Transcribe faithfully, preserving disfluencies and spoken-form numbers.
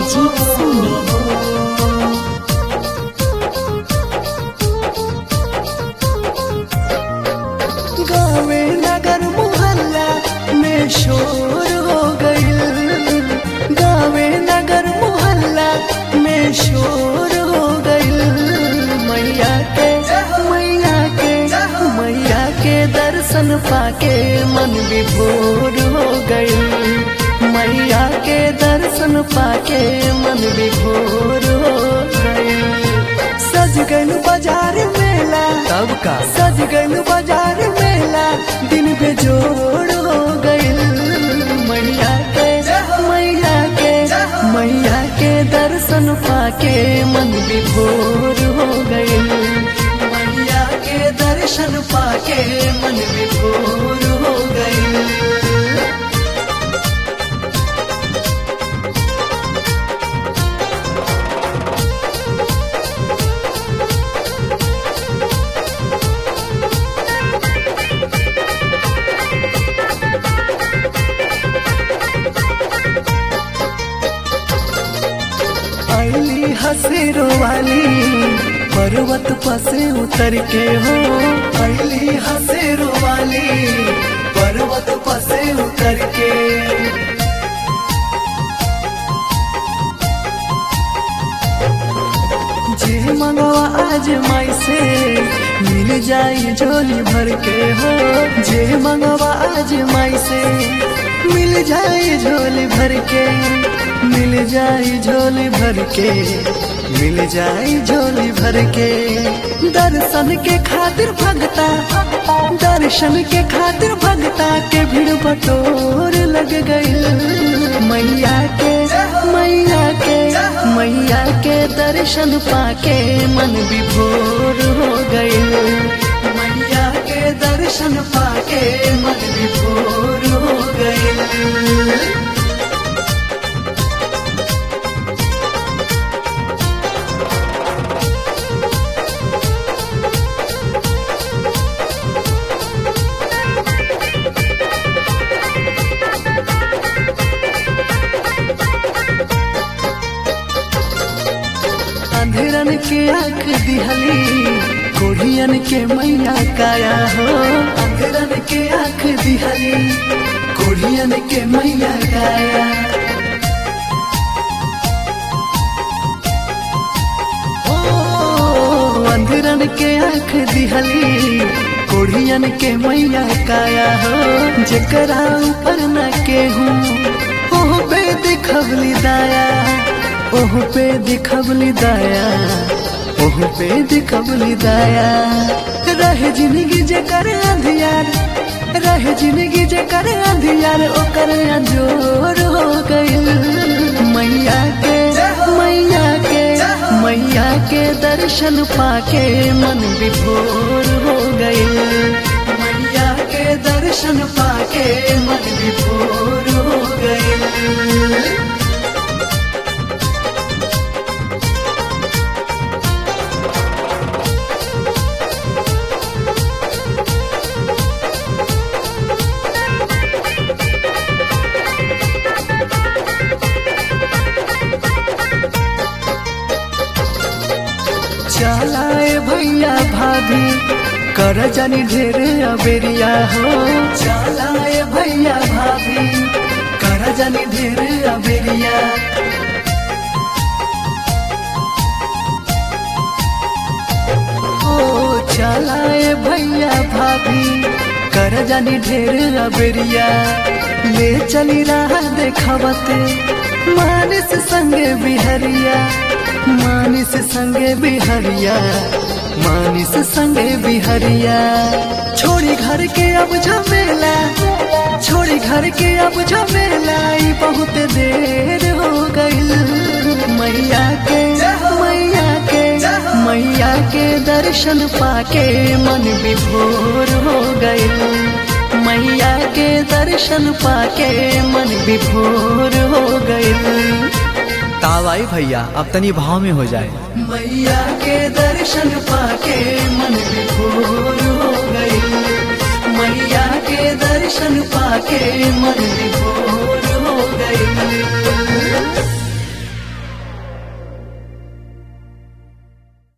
अमरजीत सिंह गावे नगर मोहल्ला में शोर हो गईल, गावे नगर मोहल्ला में शोर हो गईल। मैया के मैया के मैया के दर्शन पाके मन विभोर हो गईल, मैया के दर्शन पाके मन विभोर हो गईल। सज गईल बाजार मेला तब का सज गईल बाजार मेला दिन बेजोड़ हो गईल। मैया के मैया के मैया के दर्शन पाके मन विभोर हो गईल, मैया के दर्शन पाके मन विभोर हो गईल। आईली हसेरो वाली पर्वत पसे उतर के हो, आईली हसेरो वाली पर्वत पसे उतर के। जे मंगवा आज माई से मिल जाई झोली भर के हो, जे मंगवा आज माई से मिल जाई झोली भर के, मिल जाई झोली भर के, मिल जाई झोली भर के। दर्शन के खातिर भगता दर्शन के खातिर भगता के भीड़ बटोर लग गईल। मैया के मैया के मैया के दर्शन पाके मन विभोर हो गईल, मैया के दर्शन पाके मन विभोर हो गईल। अंधेरन के आँख दिहली कोढ़ियन के मैया काया हो, अंधेरन के आँख दिहली कोढ़ियन के मैया काया। ओ अंधेरन के आँख दिहली कोढ़ियन के मैया काया हो, जेकरा ऊपर न केहू ओह पे दिखवली दाया, ओह पे दिखवली दाया, ओह पे दिखवली दाया। रहे जिंदगी जे कर अंधियार, रहे जिंदगी जे कर अंधियार ओकर अंजोर हो गईल। मैया के मैया के मैया के दर्शन पाके मन विभोर हो गईल, मैया के दर्शन पाके मन विभोर हो गईल। चलाए भैया भाभी कर जानी ढेर अबेरिया हो, चलाए भैया भाभी कर जानी ढेर अबेरिया। ओ चलाए भैया भाभी कर जानी ढेर अबेरिया, ले चली रहा देखावते मानिस संगे बिहरिया, मानिस संगे बिहरिया, मानिस संगे बिहरिया। छोड़ी घर के अब झमेला, छोड़ी घर के अब झमेला, ई बहुत देर हो गईल। मैया के मैया के मैया के दर्शन पाके मन विभोर हो गईल, मैया के दर्शन पाके मन विभोर हो गईल। तावाई भैया अब तनी भाव में हो जाए। मैया के दर्शन पाके मन विभोर हो गई, मैया के दर्शन पाके मन विभोर हो गई।